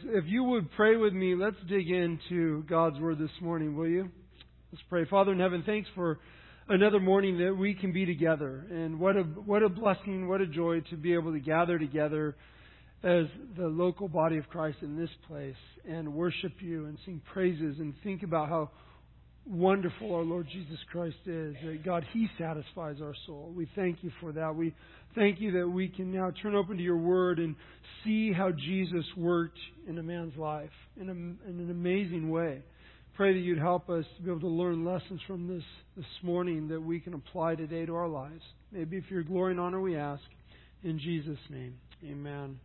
if you would pray with me, let's dig into God's Word this morning, will you? Let's pray. Father in heaven, thanks for another morning that we can be together. And what a blessing, what a joy to be able to gather together as the local body of Christ in this place and worship you and sing praises and think about how wonderful our Lord Jesus Christ is. That God, He satisfies our soul. We thank you for that. We thank you that we can now turn open to your Word and see how Jesus worked in a man's life in an amazing way. Pray that you'd help us to be able to learn lessons from this morning that we can apply today to our lives. Maybe if your glory and honor we ask. In Jesus' name, amen.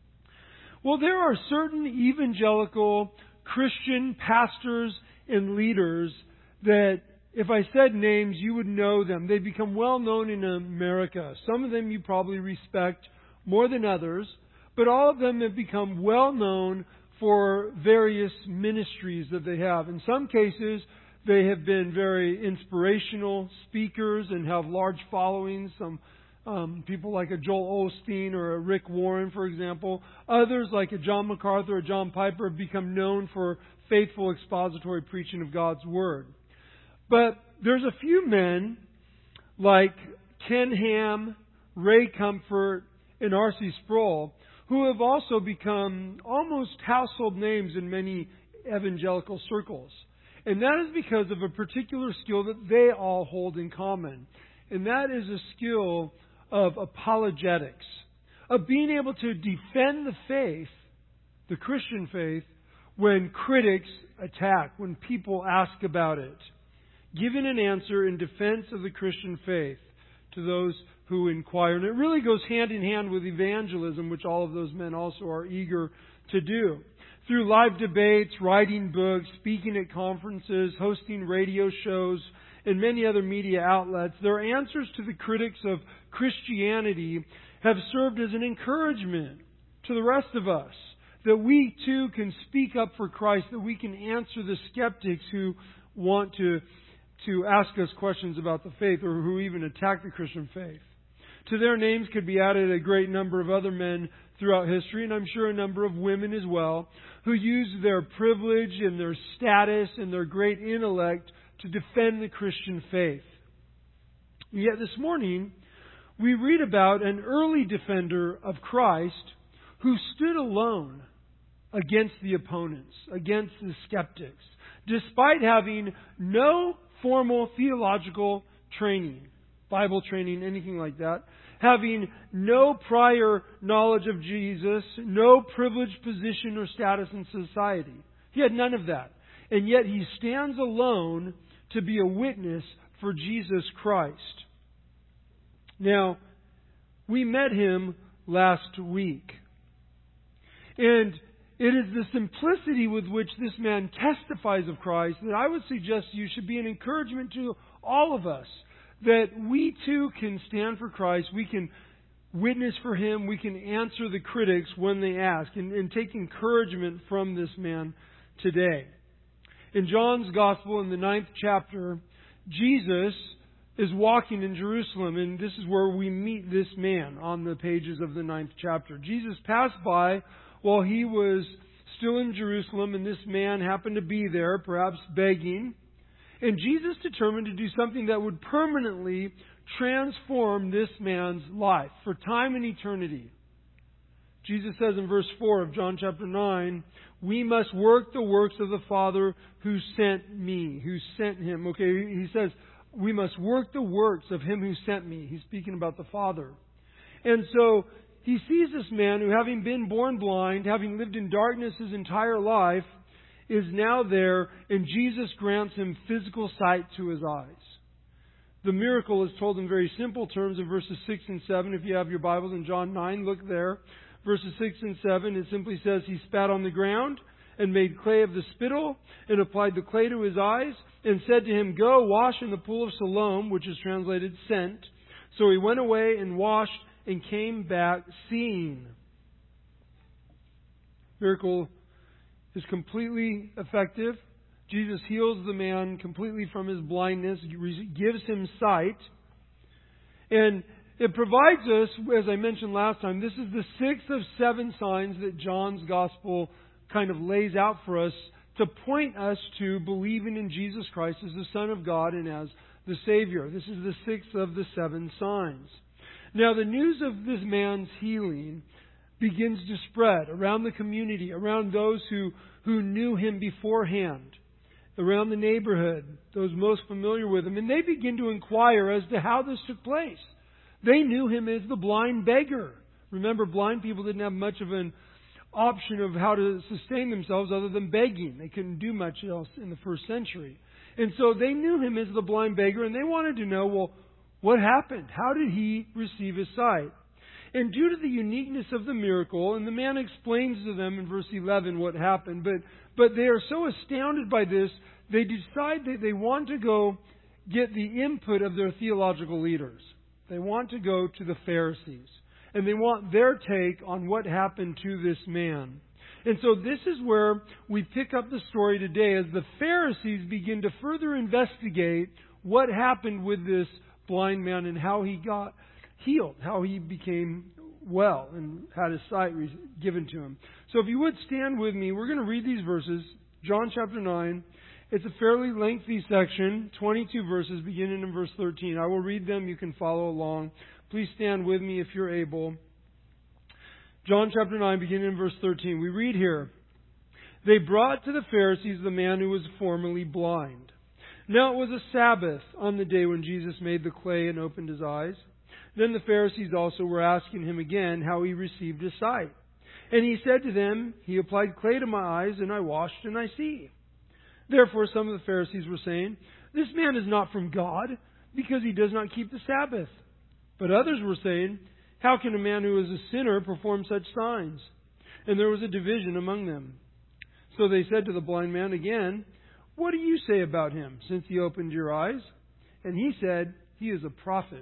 Well, there are certain evangelical Christian pastors and leaders that if I said names, you would know them. They become well known in America. Some of them you probably respect more than others, but all of them have become well known for various ministries that they have. In some cases, they have been very inspirational speakers and have large followings. Some people like a Joel Osteen or a Rick Warren, for example. Others, like a John MacArthur or John Piper, have become known for faithful expository preaching of God's Word. But there's a few men like Ken Ham, Ray Comfort, and R.C. Sproul who have also become almost household names in many evangelical circles. And that is because of a particular skill that they all hold in common. And that is a skill of apologetics, of being able to defend the faith, the Christian faith, when critics attack, when people ask about it. Giving an answer in defense of the Christian faith to those who inquire. And it really goes hand in hand with evangelism, which all of those men also are eager to do. Through live debates, writing books, speaking at conferences, hosting radio shows, and many other media outlets, their answers to the critics of Christianity have served as an encouragement to the rest of us, that we too can speak up for Christ, that we can answer the skeptics who want to ask us questions about the faith or who even attack the Christian faith. To their names could be added a great number of other men throughout history, and I'm sure a number of women as well, who use their privilege and their status and their great intellect to defend the Christian faith. And yet this morning, we read about an early defender of Christ who stood alone against the opponents, against the skeptics, despite having no formal theological training, Bible training, anything like that, having no prior knowledge of Jesus, no privileged position or status in society. He had none of that. And yet he stands alone to be a witness for Jesus Christ. Now, we met him last week. And it is the simplicity with which this man testifies of Christ that I would suggest you should be an encouragement to all of us. That we too can stand for Christ. We can witness for Him. We can answer the critics when they ask. And take encouragement from this man today. In John's Gospel, in the 9th chapter, Jesus is walking in Jerusalem. And this is where we meet this man on the pages of the 9th chapter. Jesus passed by while he was still in Jerusalem, and this man happened to be there, perhaps begging. And Jesus determined to do something that would permanently transform this man's life for time and eternity. Jesus says in verse 4 of John chapter 9, we must work the works of the Father who sent me, who sent him. Okay, he says, we must work the works of him who sent me. He's speaking about the Father. And so he sees this man who, having been born blind, having lived in darkness his entire life, is now there, and Jesus grants him physical sight to his eyes. The miracle is told in very simple terms in verses 6 and 7. If you have your Bibles in John 9, look there. Verses 6 and 7, it simply says, he spat on the ground and made clay of the spittle and applied the clay to his eyes and said to him, go wash in the pool of Siloam, which is translated sent. So he went away and washed and came back seeing. Miracle is completely effective. Jesus heals the man completely from his blindness, gives him sight. And it provides us, as I mentioned last time, this is the 6th of 7 signs that John's Gospel kind of lays out for us to point us to believing in Jesus Christ as the Son of God and as the Savior. This is the sixth of the 7 signs. Now, the news of this man's healing begins to spread around the community, around those who knew him beforehand, around the neighborhood, those most familiar with him. And they begin to inquire as to how this took place. They knew him as the blind beggar. Remember, blind people didn't have much of an option of how to sustain themselves other than begging. They couldn't do much else in the first century. And so they knew him as the blind beggar, and they wanted to know, well, what happened? How did he receive his sight? And due to the uniqueness of the miracle, and the man explains to them in verse 11 what happened, but they are so astounded by this, they decide that they want to go get the input of their theological leaders. They want to go to the Pharisees, and they want their take on what happened to this man. And so this is where we pick up the story today as the Pharisees begin to further investigate what happened with this blind man and how he got healed, how he became well and had his sight given to him. So if you would stand with me, we're going to read these verses, John chapter 9. It's a fairly lengthy section, 22 verses, beginning in verse 13. I will read them. You can follow along. Please stand with me if you're able. John chapter 9, beginning in verse 13. We read here, "They brought to the Pharisees the man who was formerly blind. Now it was a Sabbath on the day when Jesus made the clay and opened his eyes. Then the Pharisees also were asking him again how he received his sight. And he said to them, He applied clay to my eyes, and I washed, and I see. Therefore some of the Pharisees were saying, This man is not from God, because he does not keep the Sabbath. But others were saying, How can a man who is a sinner perform such signs? And there was a division among them. So they said to the blind man again, What do you say about him, since he opened your eyes? And he said, He is a prophet.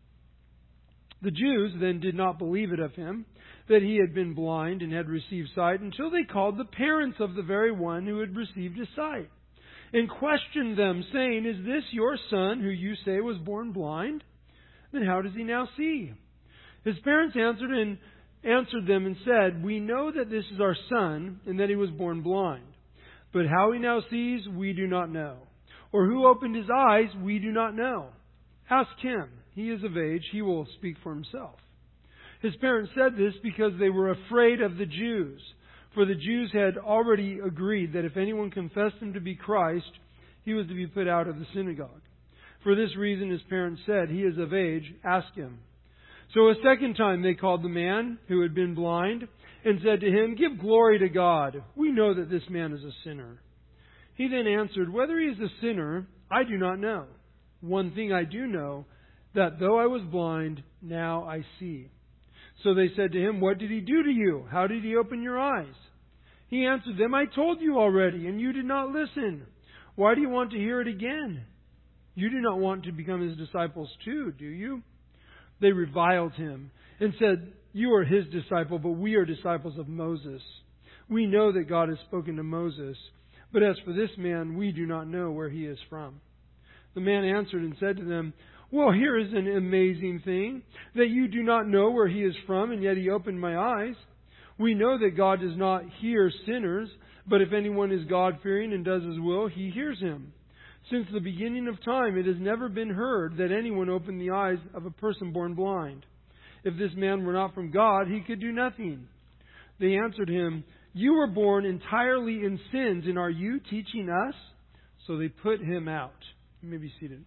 The Jews then did not believe it of him, that he had been blind and had received sight, until they called the parents of the very one who had received his sight, and questioned them, saying, Is this your son, who you say was born blind? Then how does he now see? His parents answered them and said, We know that this is our son, and that he was born blind. But how he now sees, we do not know. Or who opened his eyes, we do not know. Ask him. He is of age. He will speak for himself. His parents said this because they were afraid of the Jews. For the Jews had already agreed that if anyone confessed him to be Christ, he was to be put out of the synagogue. For this reason his parents said, He is of age. Ask him. So a second time they called the man who had been blind and said to him, Give glory to God. We know that this man is a sinner. He then answered, Whether he is a sinner, I do not know. One thing I do know, that though I was blind, now I see. So they said to him, What did he do to you? How did he open your eyes? He answered them, I told you already, and you did not listen. Why do you want to hear it again? You do not want to become his disciples too, do you? They reviled him and said, You are his disciple, but we are disciples of Moses. We know that God has spoken to Moses, but as for this man, we do not know where he is from. The man answered and said to them, Well, here is an amazing thing, that you do not know where he is from, and yet he opened my eyes. We know that God does not hear sinners, but if anyone is God-fearing and does his will, he hears him. Since the beginning of time, it has never been heard that anyone opened the eyes of a person born blind. If this man were not from God, he could do nothing. They answered him, You were born entirely in sins, and are you teaching us? So they put him out. You may be seated.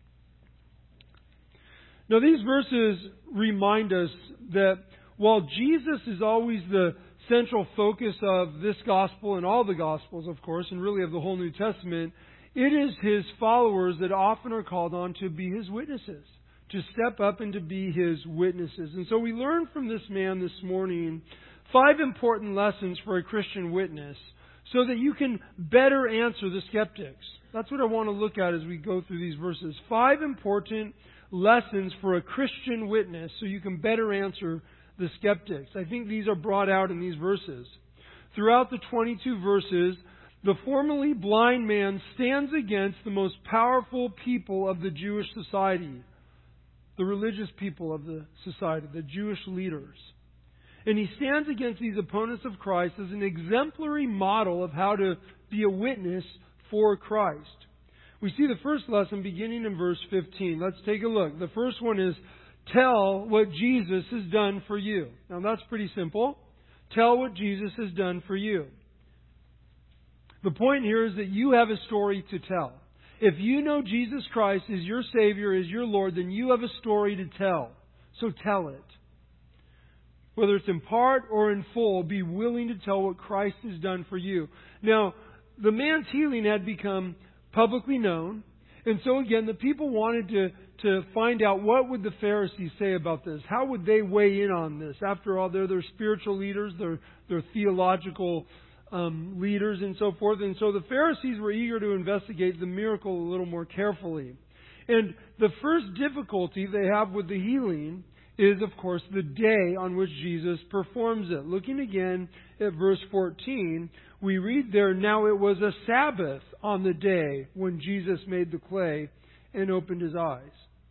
Now, these verses remind us that while Jesus is always the central focus of this gospel and all the gospels, of course, and really of the whole New Testament, it is his followers that often are called on to be his witnesses, to step up and to be his witnesses. And so we learn from this man this morning 5 important lessons for a Christian witness so that you can better answer the skeptics. That's what I want to look at as we go through these verses. 5 important lessons for a Christian witness so you can better answer the skeptics. I think these are brought out in these verses. Throughout the 22 verses, the formerly blind man stands against the most powerful people of the Jewish society, the religious people of the society, the Jewish leaders. And he stands against these opponents of Christ as an exemplary model of how to be a witness for Christ. We see the first lesson beginning in verse 15. Let's take a look. The first one is, tell what Jesus has done for you. Now that's pretty simple. Tell what Jesus has done for you. The point here is that you have a story to tell. If you know Jesus Christ is your Savior, is your Lord, then you have a story to tell. So tell it. Whether it's in part or in full, be willing to tell what Christ has done for you. Now, the man's healing had become publicly known. And so again, the people wanted to find out what would the Pharisees say about this. How would they weigh in on this? After all, they're their spiritual leaders, they're theological leaders and so forth. And so the Pharisees were eager to investigate the miracle a little more carefully. And the first difficulty they have with the healing is, of course, the day on which Jesus performs it. Looking again at verse 14, we read there, now it was a Sabbath on the day when Jesus made the clay and opened his eyes.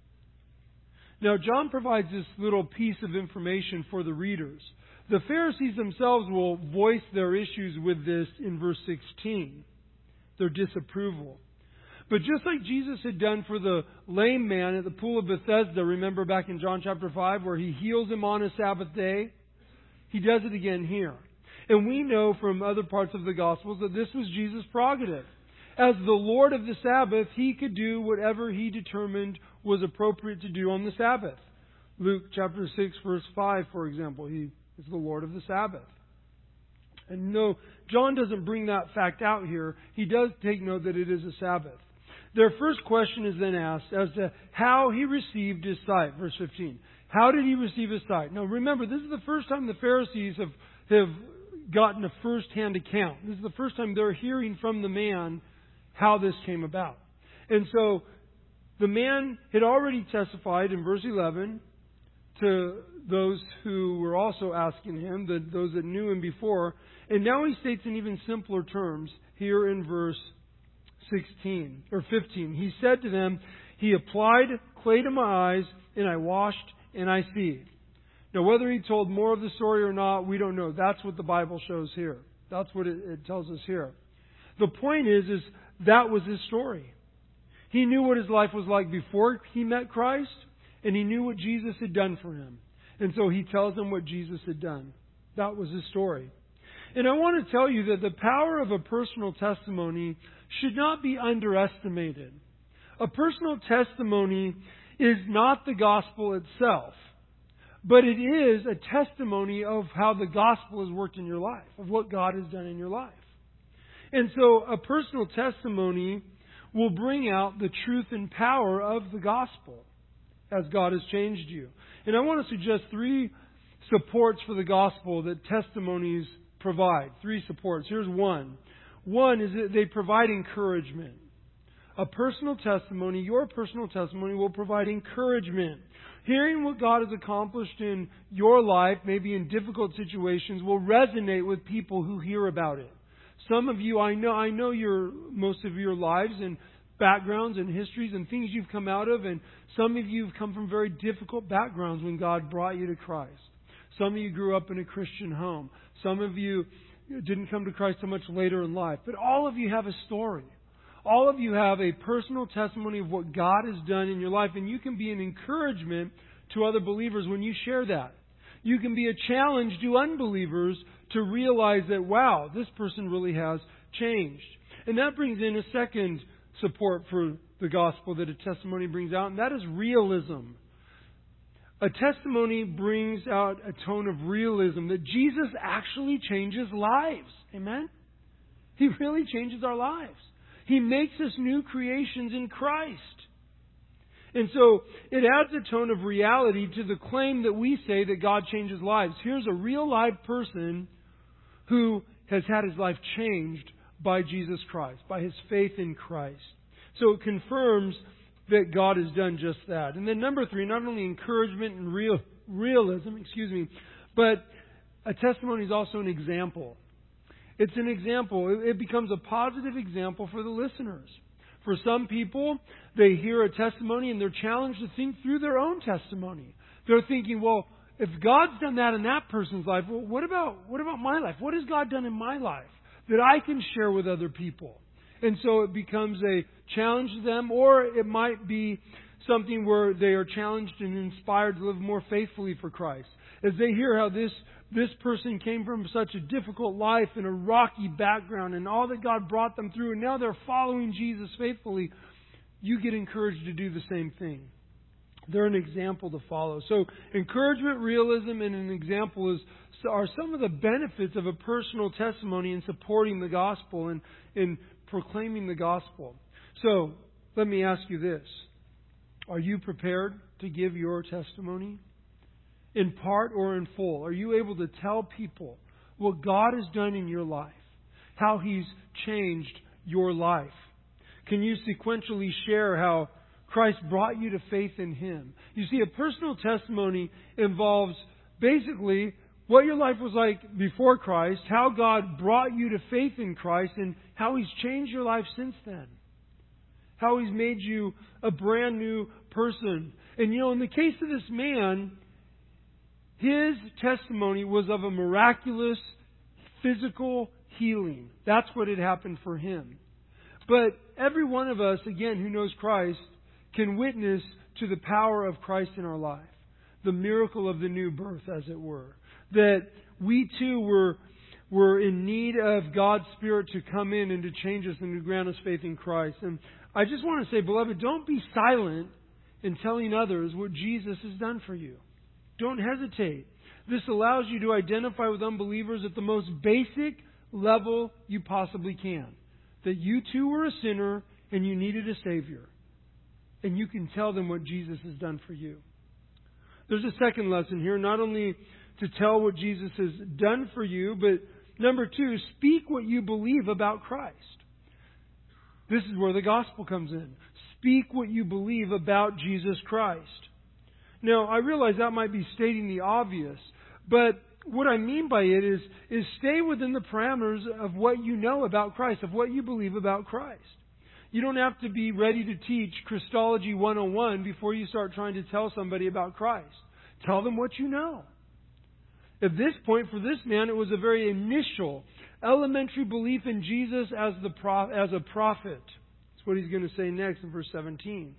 Now, John provides this little piece of information for the readers. The Pharisees themselves will voice their issues with this in verse 16, their disapproval. But just like Jesus had done for the lame man at the pool of Bethesda, remember back in John chapter 5 where he heals him on a Sabbath day? He does it again here. And we know from other parts of the Gospels that this was Jesus' prerogative. As the Lord of the Sabbath, he could do whatever he determined was appropriate to do on the Sabbath. Luke chapter 6 verse 5, for example, he is the Lord of the Sabbath. And no, John doesn't bring that fact out here. He does take note that it is a Sabbath. Their first question is then asked as to how he received his sight. Verse 15. How did he receive his sight? Now remember, this is the first time the Pharisees have gotten a first-hand account. This is the first time they're hearing from the man how this came about. And so the man had already testified in verse 11 to those who were also asking him, those that knew him before. And now he states in even simpler terms here in verse 16 or 15. He said to them, he applied clay to my eyes, and I washed, and I see. Now, whether he told more of the story or not, we don't know. That's what the Bible shows here. That's what it tells us here. The point is that was his story. He knew what his life was like before he met Christ, and he knew what Jesus had done for him. And so he tells them what Jesus had done. That was his story. And I want to tell you that the power of a personal testimony should not be underestimated. A personal testimony is not the gospel itself, but it is a testimony of how the gospel has worked in your life, of what God has done in your life. And so a personal testimony will bring out the truth and power of the gospel as God has changed you. And I want to suggest 3 supports for the gospel that testimonies provide. 3 supports. Here's one. One is that they provide encouragement. A personal testimony, your personal testimony, will provide encouragement. Hearing what God has accomplished in your life, maybe in difficult situations, will resonate with people who hear about it. Some of you, I know most of your lives and backgrounds and histories and things you've come out of, and some of you have come from very difficult backgrounds when God brought you to Christ. Some of you grew up in a Christian home. Some of you didn't come to Christ so much later in life. But all of you have a story. All of you have a personal testimony of what God has done in your life, and you can be an encouragement to other believers when you share that. You can be a challenge to unbelievers to realize that, wow, this person really has changed. And that brings in a second support for the gospel that a testimony brings out, and that is realism. A testimony brings out a tone of realism that Jesus actually changes lives. Amen? He really changes our lives. He makes us new creations in Christ. And so it adds a tone of reality to the claim that we say that God changes lives. Here's a real live person who has had his life changed by Jesus Christ, by his faith in Christ. So it confirms that God has done just that. And then number 3, not only encouragement and realism, but a testimony is also an example. It's an example. It becomes a positive example for the listeners. For some people, they hear a testimony and they're challenged to think through their own testimony. They're thinking, well, if God's done that in that person's life, well, what about my life? What has God done in my life that I can share with other people? And so it becomes a challenge to them, or it might be something where they are challenged and inspired to live more faithfully for Christ. As they hear how this person came from such a difficult life and a rocky background and all that God brought them through, and now they're following Jesus faithfully, you get encouraged to do the same thing. They're an example to follow. So encouragement, realism, and an example are some of the benefits of a personal testimony in supporting the gospel and in proclaiming the gospel. So let me ask you this. Are you prepared to give your testimony? In part or in full? Are you able to tell people what God has done in your life? How He's changed your life? Can you sequentially share how Christ brought you to faith in Him? You see, a personal testimony involves basically what your life was like before Christ, how God brought you to faith in Christ, and how He's changed your life since then. How He's made you a brand new person. And in the case of this man, his testimony was of a miraculous physical healing. That's what had happened for him. But every one of us, again, who knows Christ, can witness to the power of Christ in our life. The miracle of the new birth, as it were. That we too were in need of God's Spirit to come in and to change us and to grant us faith in Christ. And I just want to say, beloved, don't be silent in telling others what Jesus has done for you. Don't hesitate. This allows you to identify with unbelievers at the most basic level you possibly can. That you too were a sinner and you needed a Savior. And you can tell them what Jesus has done for you. There's a second lesson here, not only to tell what Jesus has done for you, but number 2, speak what you believe about Christ. This is where the gospel comes in. Speak what you believe about Jesus Christ. Now, I realize that might be stating the obvious, but what I mean by it is stay within the parameters of what you know about Christ, of what you believe about Christ. You don't have to be ready to teach Christology 101 before you start trying to tell somebody about Christ. Tell them what you know. At this point, for this man, it was a very initial, elementary belief in Jesus as a prophet. That's what he's going to say next in verse 17.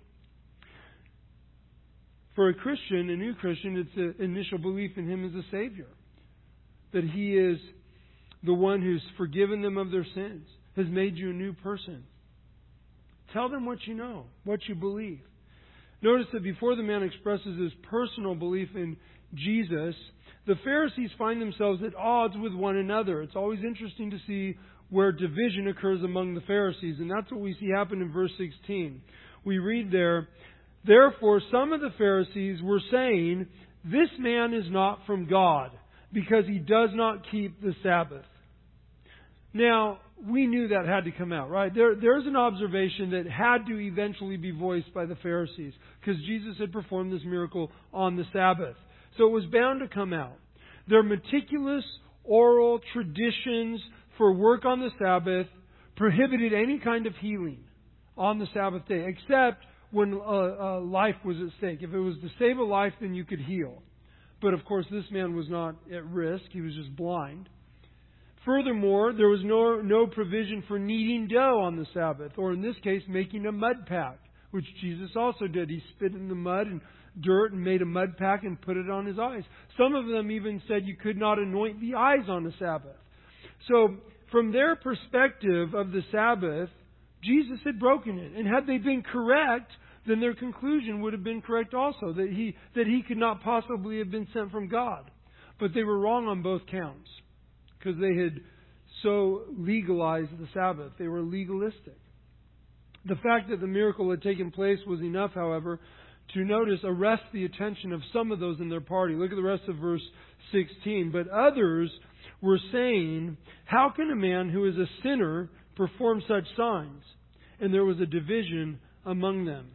For a Christian, a new Christian, it's an initial belief in Him as a Savior. That He is the one who's forgiven them of their sins, has made you a new person. Tell them what you know, what you believe. Notice that before the man expresses his personal belief in Jesus, the Pharisees find themselves at odds with one another. It's always interesting to see where division occurs among the Pharisees, and that's what we see happen in verse 16. We read there, "Therefore some of the Pharisees were saying, 'This man is not from God, because he does not keep the Sabbath.'" Now, we knew that had to come out, right? There's an observation that had to eventually be voiced by the Pharisees, because Jesus had performed this miracle on the Sabbath. So it was bound to come out. Their meticulous oral traditions for work on the Sabbath prohibited any kind of healing on the Sabbath day, except when life was at stake. If it was to save a life, then you could heal. But of course, this man was not at risk. He was just blind. Furthermore, there was no provision for kneading dough on the Sabbath, or in this case, making a mud pack, which Jesus also did. He spit in the mud and dirt and made a mud pack and put it on his eyes. Some of them even said you could not anoint the eyes on the Sabbath. So, from their perspective of the Sabbath, Jesus had broken it. And had they been correct, then their conclusion would have been correct also, that he could not possibly have been sent from God. But they were wrong on both counts, because they had so legalized the Sabbath. They were legalistic. The fact that the miracle had taken place was enough, however, to arrest the attention of some of those in their party. Look at the rest of verse 16. "But others were saying, 'How can a man who is a sinner perform such signs?' And there was a division among them."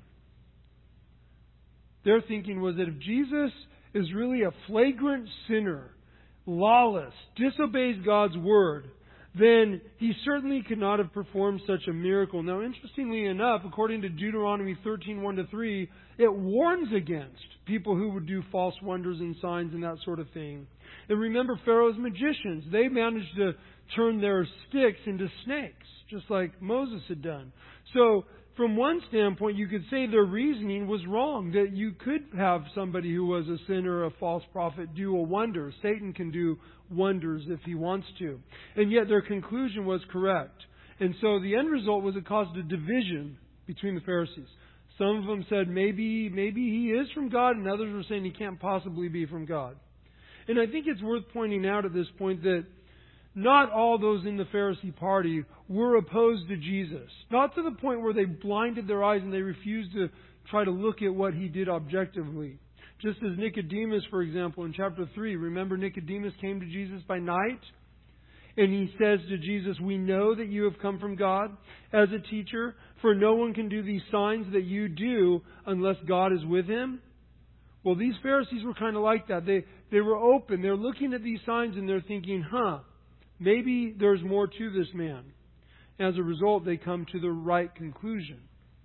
Their thinking was that if Jesus is really a flagrant sinner, lawless, disobeys God's word, then he certainly could not have performed such a miracle. Now, interestingly enough, according to Deuteronomy 13:1-3, it warns against people who would do false wonders and signs and that sort of thing. And remember Pharaoh's magicians. They managed to turn their sticks into snakes, just like Moses had done. So, from one standpoint, you could say their reasoning was wrong, that you could have somebody who was a sinner, a false prophet, do a wonder. Satan can do wonders if he wants to. And yet their conclusion was correct. And so the end result was it caused a division between the Pharisees. Some of them said maybe he is from God, and others were saying he can't possibly be from God. And I think it's worth pointing out at this point that not all those in the Pharisee party were opposed to Jesus. Not to the point where they blinded their eyes and they refused to try to look at what he did objectively. Just as Nicodemus, for example, in chapter 3, remember Nicodemus came to Jesus by night? And he says to Jesus, "We know that you have come from God as a teacher, for no one can do these signs that you do unless God is with him." Well, these Pharisees were kind of like that. They were open. They're looking at these signs and they're thinking, maybe there's more to this man. As a result, they come to the right conclusion.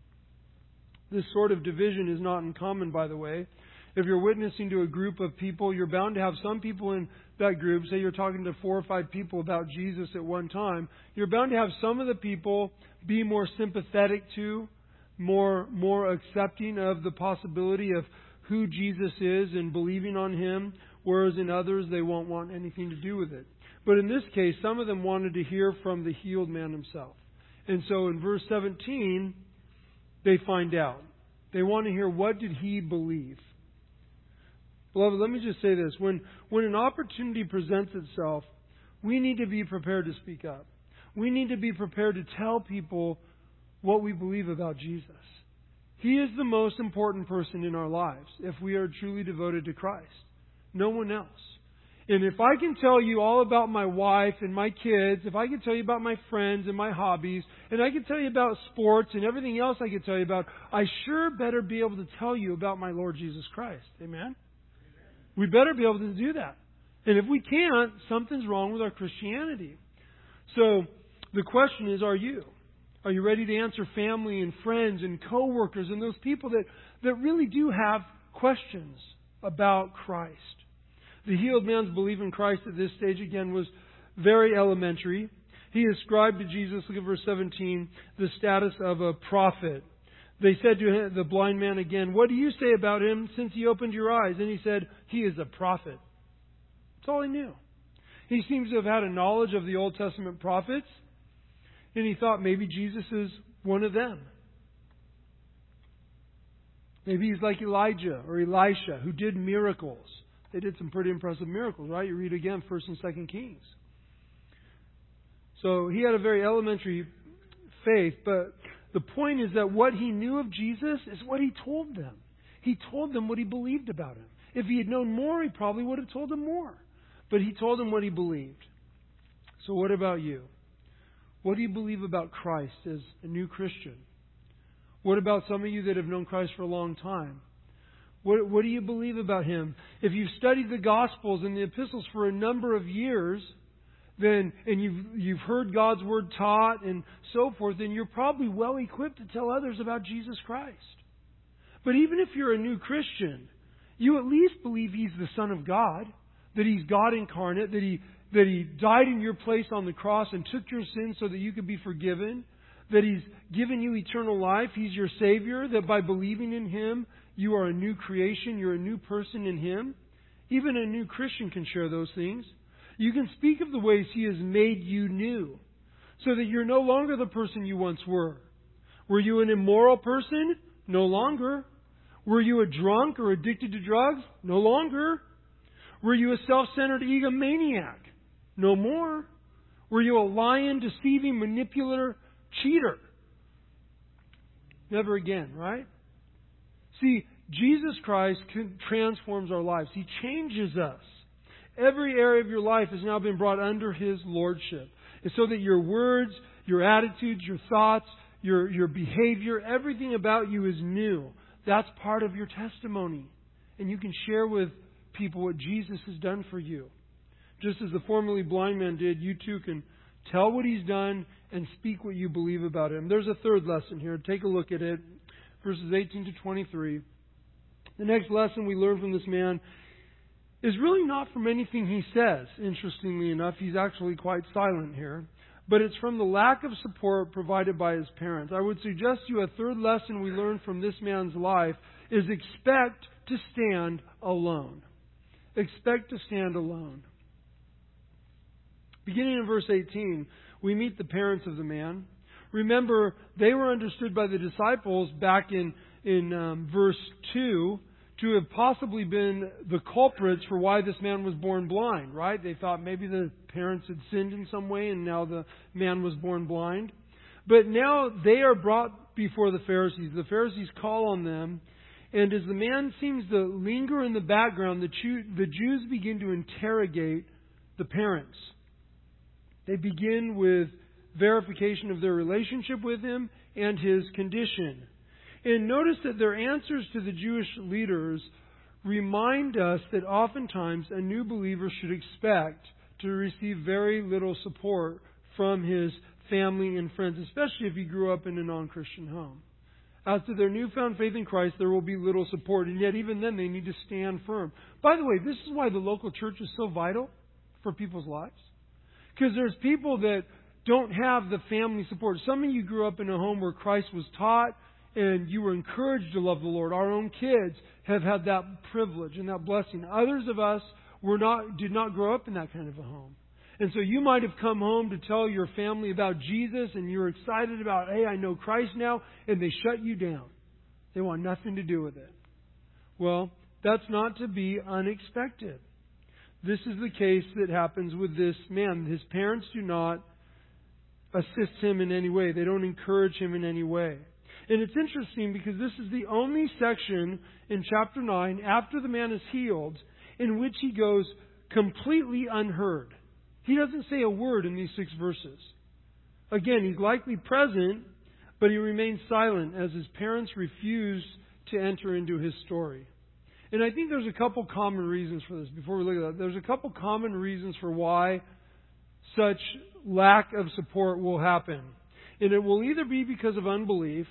This sort of division is not uncommon, by the way. If you're witnessing to a group of people, you're bound to have some people in that group. Say you're talking to 4 or 5 people about Jesus at one time. You're bound to have some of the people be more sympathetic to, more accepting of the possibility of who Jesus is and believing on Him, whereas in others they won't want anything to do with it. But in this case, some of them wanted to hear from the healed man himself. And so in verse 17, they find out. They want to hear, what did he believe? Beloved, let me just say this. When an opportunity presents itself, we need to be prepared to speak up. We need to be prepared to tell people what we believe about Jesus. He is the most important person in our lives if we are truly devoted to Christ. No one else. And if I can tell you all about my wife and my kids, if I can tell you about my friends and my hobbies, and I can tell you about sports and everything else I can tell you about, I sure better be able to tell you about my Lord Jesus Christ. Amen? We better be able to do that. And if we can't, something's wrong with our Christianity. So the question is, are you? Are you ready to answer family and friends and coworkers and those people that really do have questions about Christ? The healed man's belief in Christ at this stage, again, was very elementary. He ascribed to Jesus, look at verse 17, the status of a prophet. They said to him, the blind man again, "What do you say about him since he opened your eyes?" And he said, "He is a prophet." That's all he knew. He seems to have had a knowledge of the Old Testament prophets, and he thought maybe Jesus is one of them. Maybe he's like Elijah or Elisha, who did miracles. They did some pretty impressive miracles, right? You read again 1st and 2nd Kings. So he had a very elementary faith, but the point is that what he knew of Jesus is what he told them. He told them what he believed about him. If he had known more, he probably would have told them more. But he told them what he believed. So what about you? What do you believe about Christ as a new Christian? What about some of you that have known Christ for a long time? What do you believe about Him? If you've studied the Gospels and the Epistles for a number of years, and you've heard God's Word taught and so forth, then you're probably well equipped to tell others about Jesus Christ. But even if you're a new Christian, you at least believe He's the Son of God, that He's God incarnate, that He died in your place on the cross and took your sins so that you could be forgiven, that He's given you eternal life, He's your Savior, that by believing in Him, you are a new creation, you're a new person in Him. Even a new Christian can share those things. You can speak of the ways He has made you new, so that you're no longer the person you once were. Were you an immoral person? No longer. Were you a drunk or addicted to drugs? No longer. Were you a self-centered egomaniac? No more. Were you a lying, deceiving, manipulator, cheater? Never again, right? See, Jesus Christ transforms our lives. He changes us. Every area of your life has now been brought under His lordship. And so that your words, your attitudes, your thoughts, your behavior, everything about you is new. That's part of your testimony. And you can share with people what Jesus has done for you. Just as the formerly blind man did, you too can Tell what he's done and speak what you believe about him. There's a third lesson here. Take a look at it. Verses 18 to 23. The next lesson we learn from this man is really not from anything he says. Interestingly enough, he's actually quite silent here. But it's from the lack of support provided by his parents. I would suggest to you a third lesson we learn from this man's life is expect to stand alone. Expect to stand alone. Beginning in verse 18, we meet the parents of the man. Remember, they were understood by the disciples back in verse 2 to have possibly been the culprits for why this man was born blind, right? They thought maybe the parents had sinned in some way and now the man was born blind. But now they are brought before the Pharisees. The Pharisees call on them, and as the man seems to linger in the background, the Jews begin to interrogate the parents. They begin with verification of their relationship with him and his condition. And notice that their answers to the Jewish leaders remind us that oftentimes a new believer should expect to receive very little support from his family and friends, especially if he grew up in a non-Christian home. As to their newfound faith in Christ, there will be little support, and yet even then they need to stand firm. By the way, this is why the local church is so vital for people's lives. Because there's people that don't have the family support. Some of you grew up in a home where Christ was taught and you were encouraged to love the Lord. Our own kids have had that privilege and that blessing. Others of us did not grow up in that kind of a home. And so you might have come home to tell your family about Jesus and you're excited about, hey, I know Christ now, and they shut you down. They want nothing to do with it. Well, that's not to be unexpected. This is the case that happens with this man. His parents do not assist him in any way. They don't encourage him in any way. And it's interesting because this is the only section in chapter 9, after the man is healed, in which he goes completely unheard. He doesn't say a word in these 6 verses. Again, he's likely present, but he remains silent as his parents refuse to enter into his story. And I think there's a couple common reasons for this. Before we look at that, there's a couple common reasons for why such lack of support will happen. And it will either be because of unbelief.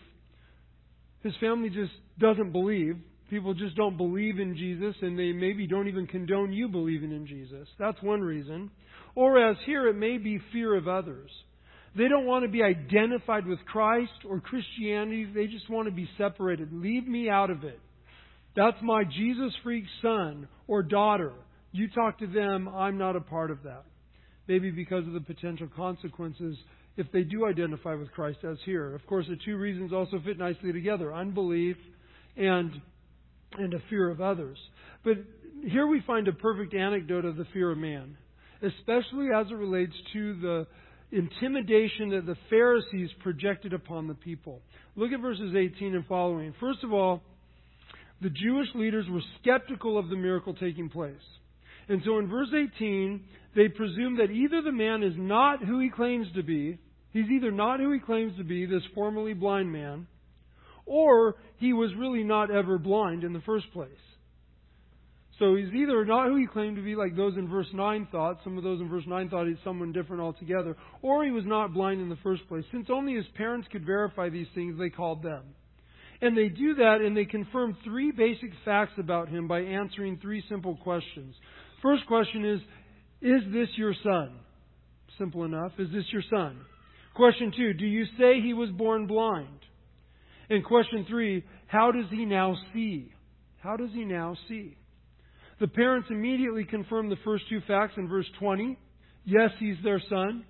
His family just doesn't believe. People just don't believe in Jesus, and they maybe don't even condone you believing in Jesus. That's one reason. Or as here, it may be fear of others. They don't want to be identified with Christ or Christianity. They just want to be separated. Leave me out of it. That's my Jesus freak son or daughter. You talk to them. I'm not a part of that. Maybe because of the potential consequences if they do identify with Christ as here. Of course, the 2 reasons also fit nicely together. Unbelief and a fear of others. But here we find a perfect anecdote of the fear of man, especially as it relates to the intimidation that the Pharisees projected upon the people. Look at verses 18 and following. First of all, the Jewish leaders were skeptical of the miracle taking place. And so in verse 18, they presume that either the man is not who he claims to be, he's either not who he claims to be, this formerly blind man, or he was really not ever blind in the first place. So he's either not who he claimed to be, like those in verse 9 thought. Some of those in verse 9 thought he's someone different altogether. Or he was not blind in the first place. Since only his parents could verify these things, they called them. And they do that, and they confirm 3 basic facts about him by answering 3 simple questions. First question is this your son? Simple enough. Is this your son? Question 2, do you say he was born blind? And question 3, how does he now see? How does he now see? The parents immediately confirm the first 2 facts in verse 20. Yes, he's their son.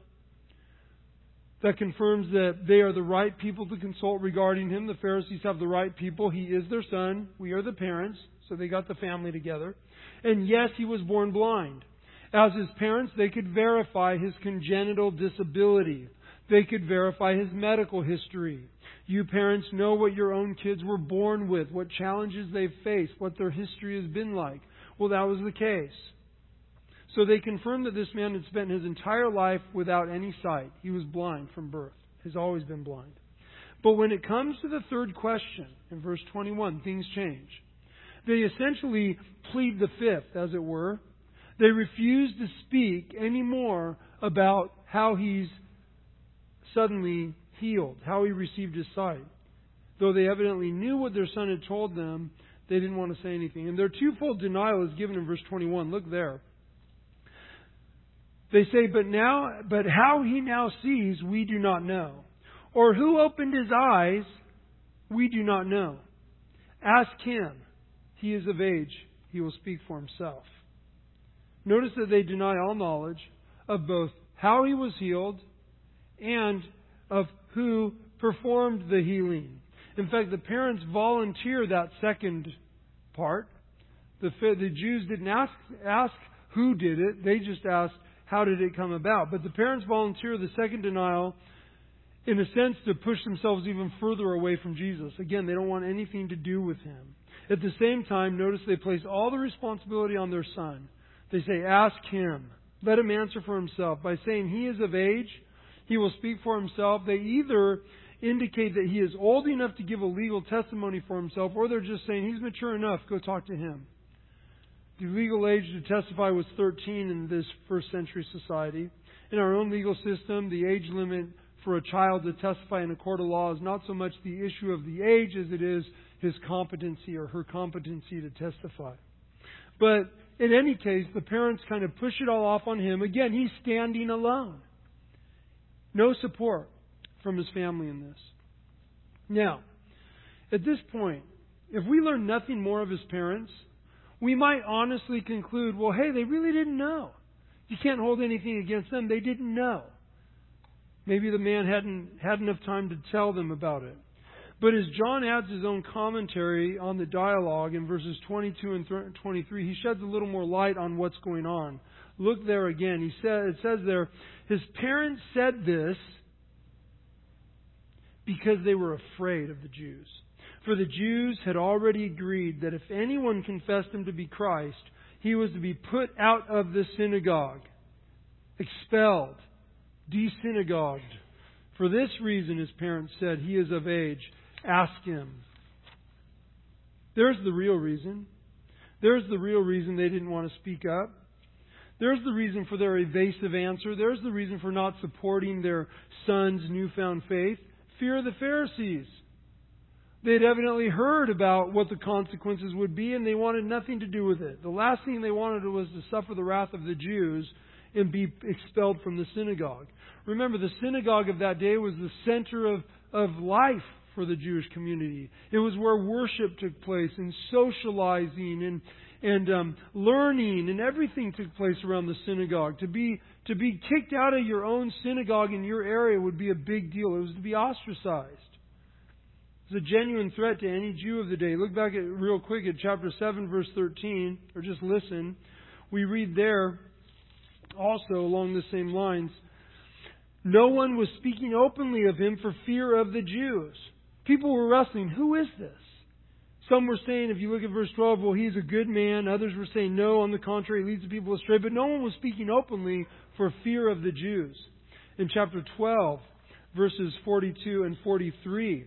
That confirms that they are the right people to consult regarding him. The Pharisees have the right people. He is their son. We are the parents. So they got the family together. And yes, he was born blind. As his parents, they could verify his congenital disability. They could verify his medical history. You parents know what your own kids were born with, what challenges they've faced, what their history has been like. Well, that was the case. So they confirmed that this man had spent his entire life without any sight. He was blind from birth. Has always been blind. But when it comes to the third question, in verse 21, things change. They essentially plead the fifth, as it were. They refuse to speak any more about how he's suddenly healed, how he received his sight. Though they evidently knew what their son had told them, they didn't want to say anything. And their twofold denial is given in verse 21. Look there. They say, but how he now sees, we do not know. Or who opened his eyes, we do not know. Ask him. He is of age. He will speak for himself. Notice that they deny all knowledge of both how he was healed and of who performed the healing. In fact, the parents volunteer that second part. The Jews didn't ask who did it. They just asked, how did it come about? But the parents volunteer the second denial in a sense to push themselves even further away from Jesus. Again, they don't want anything to do with him. At the same time, notice they place all the responsibility on their son. They say, ask him. Let him answer for himself. By saying he is of age, he will speak for himself. They either indicate that he is old enough to give a legal testimony for himself, or they're just saying he's mature enough, go talk to him. The legal age to testify was 13 in this first century society. In our own legal system, the age limit for a child to testify in a court of law is not so much the issue of the age as it is his competency or her competency to testify. But in any case, the parents kind of push it all off on him. Again, he's standing alone. No support from his family in this. Now, at this point, if we learn nothing more of his parents, we might honestly conclude, well, hey, they really didn't know. You can't hold anything against them. They didn't know. Maybe the man hadn't had enough time to tell them about it. But as John adds his own commentary on the dialogue in verses 22 and 23, he sheds a little more light on what's going on. Look there again. It says there, his parents said this because they were afraid of the Jews. For the Jews had already agreed that if anyone confessed him to be Christ, he was to be put out of the synagogue, expelled, desynagogued. For this reason, his parents said, he is of age. Ask him. There's the real reason. There's the real reason they didn't want to speak up. There's the reason for their evasive answer. There's the reason for not supporting their son's newfound faith. Fear of the Pharisees. They'd evidently heard about what the consequences would be, and they wanted nothing to do with it. The last thing they wanted was to suffer the wrath of the Jews and be expelled from the synagogue. Remember, the synagogue of that day was the center of life for the Jewish community. It was where worship took place, and socializing and learning, and everything took place around the synagogue. To be kicked out of your own synagogue in your area would be a big deal. It was to be ostracized. It was a genuine threat to any Jew of the day. Look back real quick at chapter 7, verse 13, or just listen. We read there, also along the same lines, no one was speaking openly of him for fear of the Jews. People were wrestling, who is this? Some were saying, if you look at verse 12, well, he's a good man. Others were saying, no, on the contrary, he leads the people astray. But no one was speaking openly for fear of the Jews. In chapter 12, verses 42 and 43,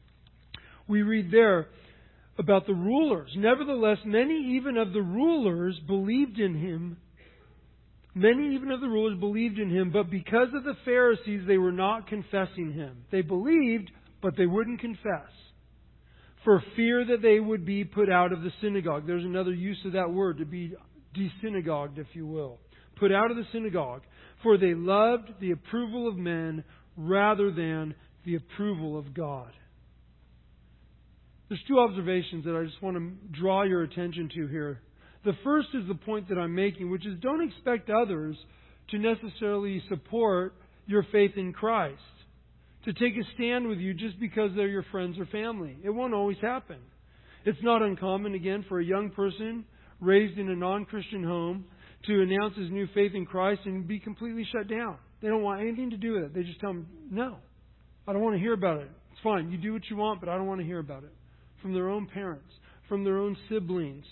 we read there about the rulers. Nevertheless, many even of the rulers believed in him. Many even of the rulers believed in him, but because of the Pharisees, they were not confessing him. They believed, but they wouldn't confess, for fear that they would be put out of the synagogue. There's another use of that word, to be desynagogued, if you will. Put out of the synagogue. For they loved the approval of men rather than the approval of God. There's two observations that I just want to draw your attention to here. The first is the point that I'm making, which is don't expect others to necessarily support your faith in Christ, to take a stand with you just because they're your friends or family. It won't always happen. It's not uncommon, again, for a young person raised in a non-Christian home to announce his new faith in Christ and be completely shut down. They don't want anything to do with it. They just tell them, no, I don't want to hear about it. It's fine. You do what you want, but I don't want to hear about it. From their own parents, from their own siblings.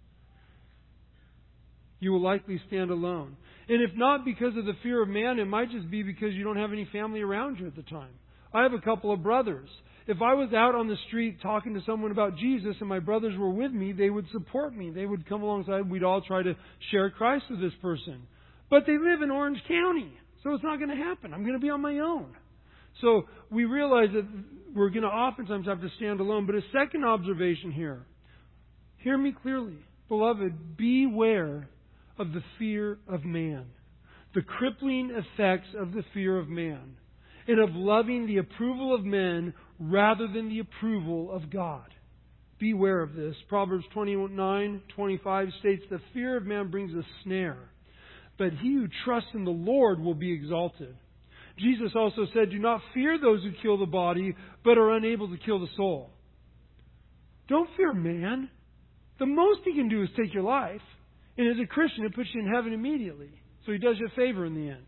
You will likely stand alone. And if not because of the fear of man, it might just be because you don't have any family around you at the time. I have a couple of brothers. If I was out on the street talking to someone about Jesus and my brothers were with me, they would support me. They would come alongside. We'd all try to share Christ with this person. But they live in Orange County. So it's not going to happen. I'm going to be on my own. So we realize that we're going to oftentimes have to stand alone. But a second observation here. Hear me clearly. Beloved, beware of the fear of man. The crippling effects of the fear of man. And of loving the approval of men rather than the approval of God. Beware of this. Proverbs 29:25 states, the fear of man brings a snare, but he who trusts in the Lord will be exalted. Jesus also said, do not fear those who kill the body, but are unable to kill the soul. Don't fear man. The most he can do is take your life. And as a Christian, it puts you in heaven immediately. So he does you a favor in the end.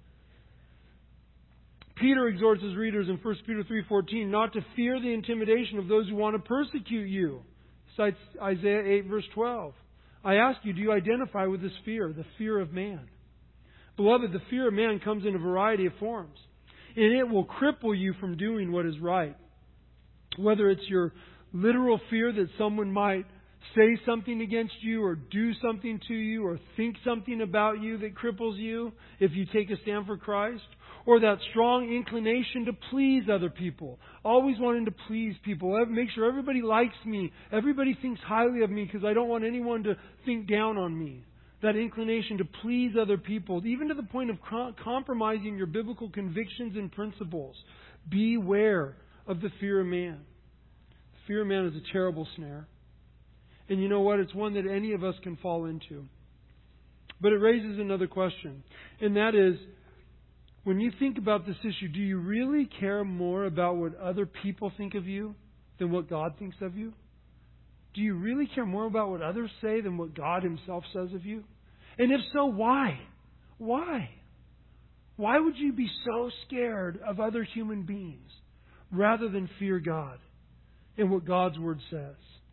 Peter exhorts his readers in 1 Peter 3:14 not to fear the intimidation of those who want to persecute you. Cites Isaiah 8 verse 12. I ask you, do you identify with this fear, the fear of man? Beloved, the fear of man comes in a variety of forms. And it will cripple you from doing what is right. Whether it's your literal fear that someone might say something against you or do something to you or think something about you that cripples you if you take a stand for Christ. Or that strong inclination to please other people. Always wanting to please people. Make sure everybody likes me. Everybody thinks highly of me because I don't want anyone to think down on me. That inclination to please other people, even to the point of compromising your biblical convictions and principles. Beware of the fear of man. The fear of man is a terrible snare. And you know what? It's one that any of us can fall into. But it raises another question. And that is, when you think about this issue, do you really care more about what other people think of you than what God thinks of you? Do you really care more about what others say than what God Himself says of you? And if so, why? Why? Why would you be so scared of other human beings rather than fear God and what God's Word says?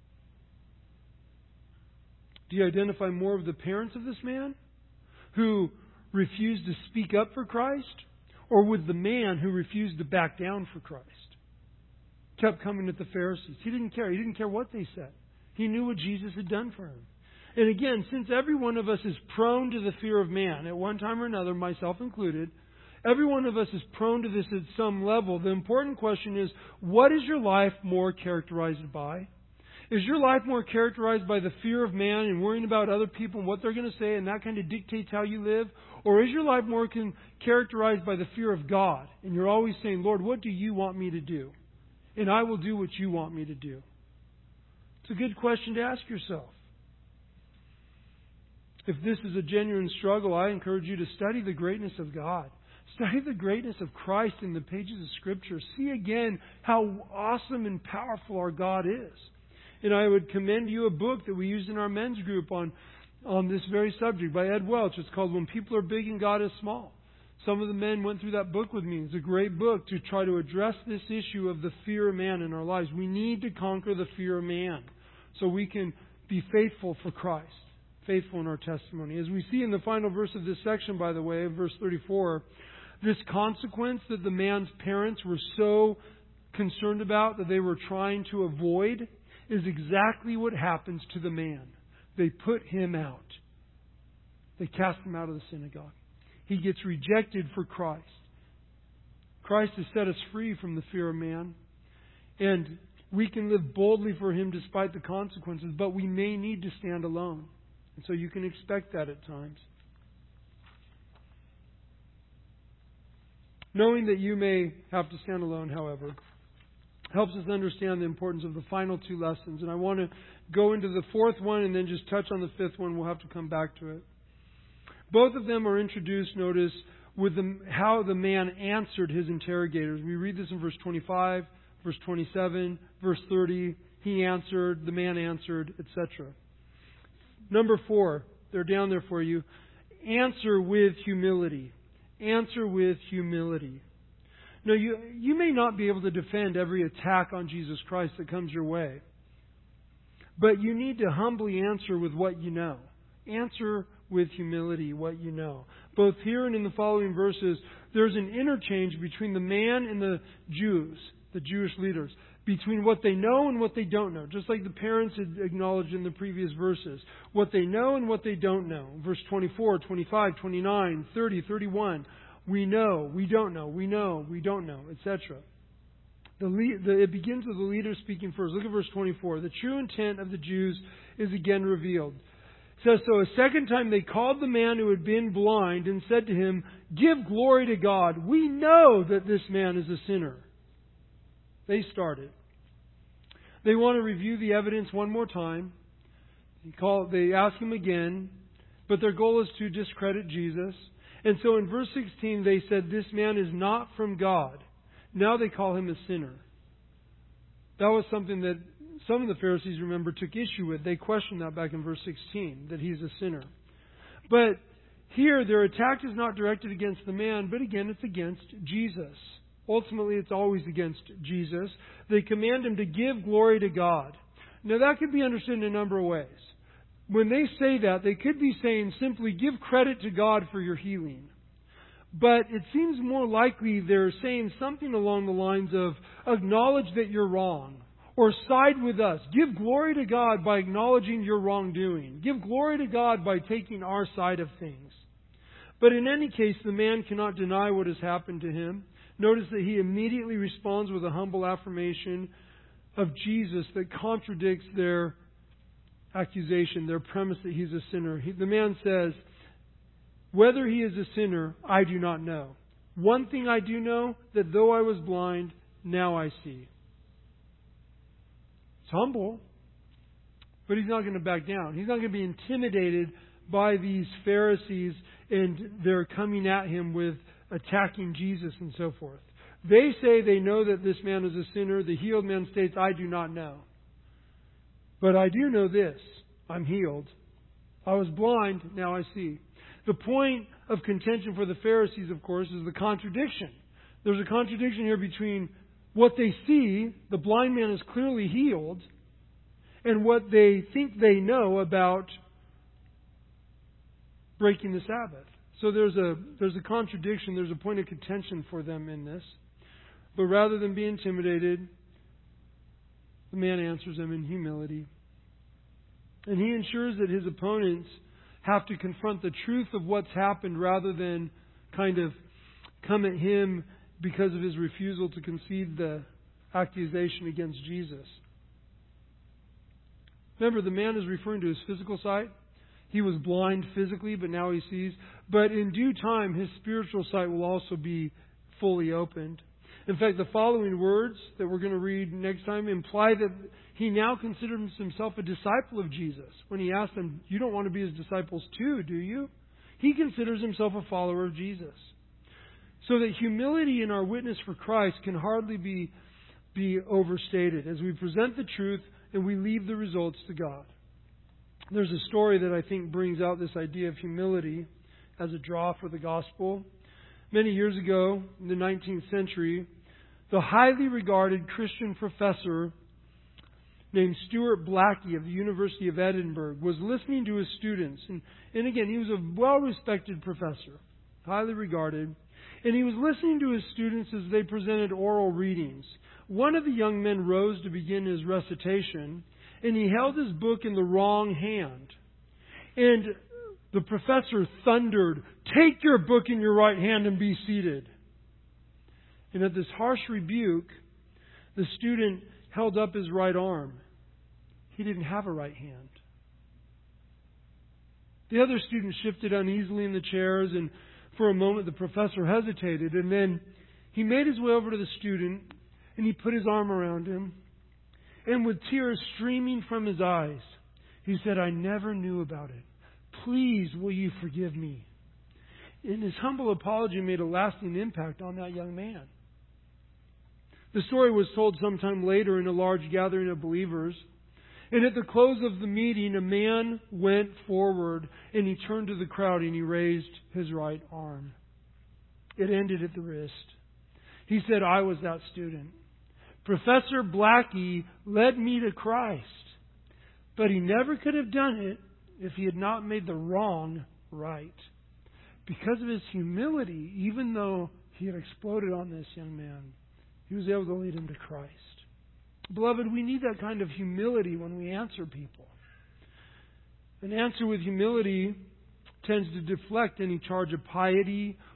Do you identify more with the parents of this man who refused to speak up for Christ, or with the man who refused to back down for Christ? Kept coming at the Pharisees. He didn't care. He didn't care what they said. He knew what Jesus had done for him. And again, since every one of us is prone to the fear of man at one time or another, myself included, every one of us is prone to this at some level. The important question is, what is your life more characterized by? Is your life more characterized by the fear of man and worrying about other people and what they're going to say, and that kind of dictates how you live? Or is your life more characterized by the fear of God, and you're always saying, Lord, what do you want me to do? And I will do what you want me to do. It's a good question to ask yourself. If this is a genuine struggle, I encourage you to study the greatness of God. Study the greatness of Christ in the pages of Scripture. See again how awesome and powerful our God is. And I would commend you a book that we used in our men's group on this very subject by Ed Welch. It's called When People Are Big and God is Small. Some of the men went through that book with me. It's a great book to try to address this issue of the fear of man in our lives. We need to conquer the fear of man so we can be faithful for Christ, faithful in our testimony. As we see in the final verse of this section, by the way, verse 34, this consequence that the man's parents were so concerned about that they were trying to avoid is exactly what happens to the man. They put him out. They cast him out of the synagogue. He gets rejected for Christ. Christ has set us free from the fear of man. And we can live boldly for Him despite the consequences, but we may need to stand alone. And so you can expect that at times. Knowing that you may have to stand alone, however, helps us understand the importance of the final two lessons. And I want to go into the fourth one and then just touch on the fifth one. We'll have to come back to it. Both of them are introduced, notice, with how the man answered his interrogators. We read this in verse 25, verse 27, verse 30. He answered, the man answered, etc. Number 4, they're down there for you. Answer with humility. Answer with humility. Now, you may not be able to defend every attack on Jesus Christ that comes your way. But you need to humbly answer with what you know. Answer with humility what you know. Both here and in the following verses, there's an interchange between the man and the Jews, the Jewish leaders, between what they know and what they don't know. Just like the parents had acknowledged in the previous verses. What they know and what they don't know. Verse 24, 25, 29, 30, 31. we know, we don't know, we know, we don't know, etc. It begins with the leader speaking first. Look at verse 24. The true intent of the Jews is again revealed. It says, so a second time they called the man who had been blind and said to him, give glory to God. We know that this man is a sinner. They started. They want to review the evidence one more time. They ask him again, but their goal is to discredit Jesus. And so in verse 16 they said, this man is not from God. Now they call him a sinner. That was something that some of the Pharisees, remember, took issue with. They questioned that back in verse 16, that he's a sinner. But here their attack is not directed against the man, but again it's against Jesus. Ultimately it's always against Jesus. They command him to give glory to God. Now that could be understood in a number of ways. When they say that, they could be saying simply, give credit to God for your healing. But it seems more likely they're saying something along the lines of, acknowledge that you're wrong. Or side with us. Give glory to God by acknowledging your wrongdoing. Give glory to God by taking our side of things. But in any case, the man cannot deny what has happened to him. Notice that he immediately responds with a humble affirmation of Jesus that contradicts their accusation, their premise that he's a sinner. The man says, whether he is a sinner, I do not know. One thing I do know, that though I was blind, now I see. It's humble, but he's not going to back down. He's not going to be intimidated by these Pharisees and they're coming at him with attacking Jesus and so forth. They say they know that this man is a sinner. The healed man states, I do not know. But I do know this. I'm healed. I was blind, now I see. The point of contention for the Pharisees, of course, is the contradiction. There's a contradiction here between what they see, the blind man is clearly healed, and what they think they know about breaking the Sabbath. So there's a contradiction, there's a point of contention for them in this. But rather than be intimidated, the man answers them in humility. And he ensures that his opponents have to confront the truth of what's happened rather than kind of come at him because of his refusal to concede the accusation against Jesus. Remember, the man is referring to his physical sight. He was blind physically, but now he sees. But in due time, his spiritual sight will also be fully opened. In fact, the following words that we're going to read next time imply that he now considers himself a disciple of Jesus. When he asked them, you don't want to be his disciples too, do you? He considers himself a follower of Jesus. So that humility in our witness for Christ can hardly be overstated as we present the truth and we leave the results to God. There's a story that I think brings out this idea of humility as a draw for the gospel. Many years ago, in the 19th century, the highly regarded Christian professor named Stuart Blackie of the University of Edinburgh was listening to his students. And again, he was a well-respected professor, highly regarded. And he was listening to his students as they presented oral readings. One of the young men rose to begin his recitation, and he held his book in the wrong hand. And the professor thundered, "Take your book in your right hand and be seated." And at this harsh rebuke, the student held up his right arm. He didn't have a right hand. The other students shifted uneasily in the chairs, and for a moment the professor hesitated, and then he made his way over to the student, and he put his arm around him. And with tears streaming from his eyes, he said, "I never knew about it. Please, will you forgive me?" And his humble apology made a lasting impact on that young man. The story was told sometime later in a large gathering of believers. And at the close of the meeting, a man went forward and he turned to the crowd and he raised his right arm. It ended at the wrist. He said, "I was that student. Professor Blackie led me to Christ. But he never could have done it if he had not made the wrong right." Because of his humility, even though he had exploded on this young man, he was able to lead him to Christ. Beloved, we need that kind of humility when we answer people. An answer with humility tends to deflect any charge of piety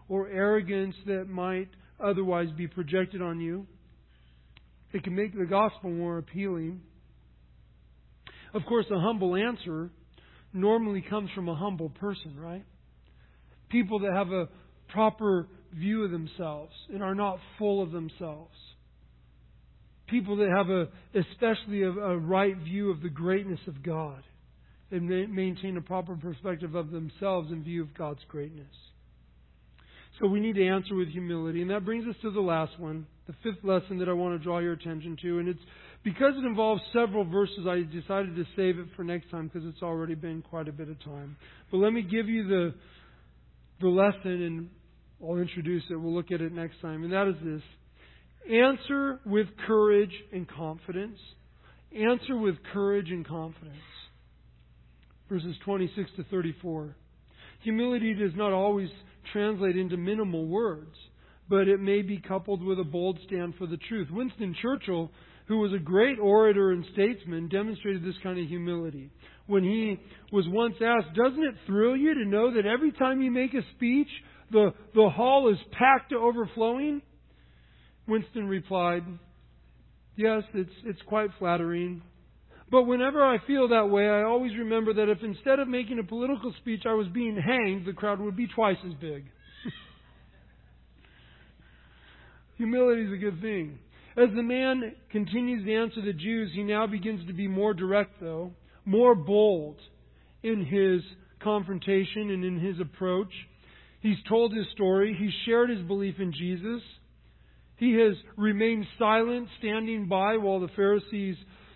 or arrogance that might otherwise be projected on you. It can make the gospel more appealing. Of course, a humble answer normally comes from a humble person, right? People that have a proper view of themselves and are not full of themselves. People that have especially a right view of the greatness of God and maintain a proper perspective of themselves in view of God's greatness. So we need to answer with humility. And that brings us to the last one, the fifth lesson that I want to draw your attention to. And it's because it involves several verses, I decided to save it for next time because it's already been quite a bit of time. But let me give you the lesson, and I'll introduce it. We'll look at it next time. And that is this. Answer with courage and confidence. Answer with courage and confidence. Verses 26 to 34. Humility does not always translate into minimal words, but it may be coupled with a bold stand for the truth. Winston Churchill, who was a great orator and statesman, demonstrated this kind of humility. When he was once asked, "Doesn't it thrill you to know that every time you make a speech, the hall is packed to overflowing?" Winston replied, "Yes, it's quite flattering. But whenever I feel that way, I always remember that if instead of making a political speech I was being hanged, the crowd would be twice as big." Humility is a good thing. As the man continues to answer the Jews, he now begins to be more direct, though, more bold in his confrontation and in his approach. He's told his story. He's shared his belief in Jesus. He has remained silent, standing by while the Pharisees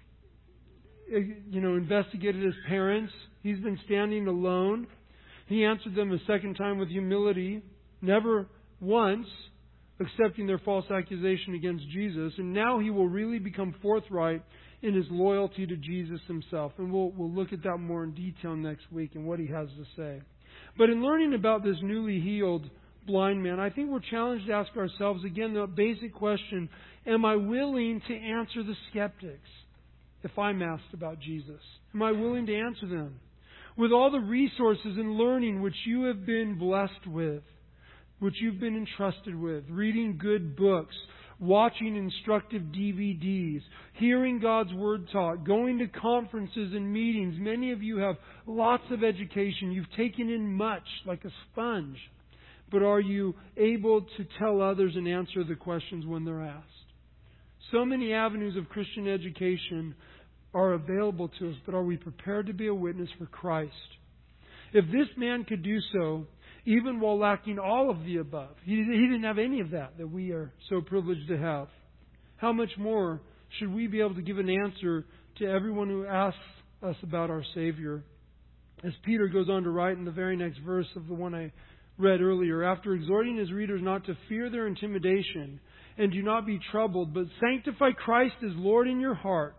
investigated his parents. He's been standing alone. He answered them a second time with humility, never once accepting their false accusation against Jesus. And now he will really become forthright in his loyalty to Jesus himself. And we'll look at that more in detail next week and what he has to say. But in learning about this newly healed blind man, I think we're challenged to ask ourselves again the basic question, am I willing to answer the skeptics if I'm asked about Jesus? Am I willing to answer them? With all the resources and learning which you have been blessed with, which you've been entrusted with, reading good books, watching instructive DVDs, hearing God's Word taught, going to conferences and meetings. Many of you have lots of education. You've taken in much, like a sponge. But are you able to tell others and answer the questions when they're asked? So many avenues of Christian education are available to us, but are we prepared to be a witness for Christ? If this man could do so, even while lacking all of the above, he didn't have any of that we are so privileged to have, how much more should we be able to give an answer to everyone who asks us about our Savior? As Peter goes on to write in the very next verse of the one I read earlier, after exhorting his readers not to fear their intimidation and do not be troubled, but sanctify Christ as Lord in your hearts,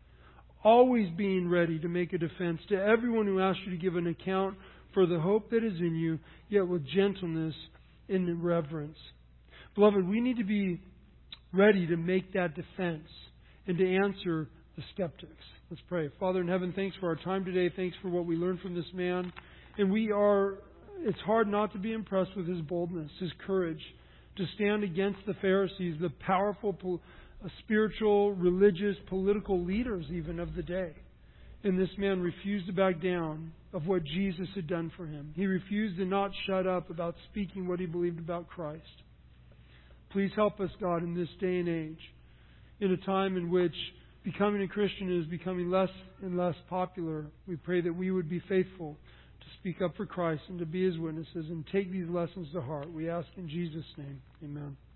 always being ready to make a defense to everyone who asks you to give an account for the hope that is in you, yet with gentleness and reverence. Beloved, we need to be ready to make that defense and to answer the skeptics. Let's pray. Father in heaven, thanks for our time today. Thanks for what we learned from this man. And it's hard not to be impressed with his boldness, his courage to stand against the Pharisees, the powerful spiritual, religious, political leaders even of the day. And this man refused to back down of what Jesus had done for him. He refused to not shut up about speaking what he believed about Christ. Please help us, God, in this day and age, in a time in which becoming a Christian is becoming less and less popular. We pray that we would be faithful to speak up for Christ and to be His witnesses and take these lessons to heart. We ask in Jesus' name. Amen.